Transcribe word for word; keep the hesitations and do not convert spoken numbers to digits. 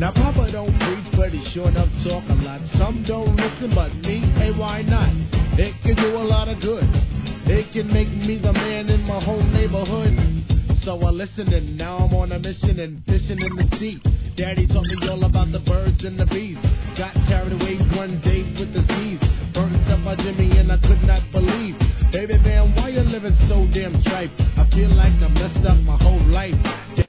Now Papa don't preach, but he sure enough talk a lot. Some don't listen, but me, hey, why not? It can do a lot of good. It can make me the man in my whole neighborhood. So I listen, and now I'm on a mission and fishing in the sea. Daddy taught me all about the birds and the bees. Got carried away one day with the seas. Burned up by Jimmy and I could not believe. Baby man, why you living so damn tripe? I feel like I messed up my whole life.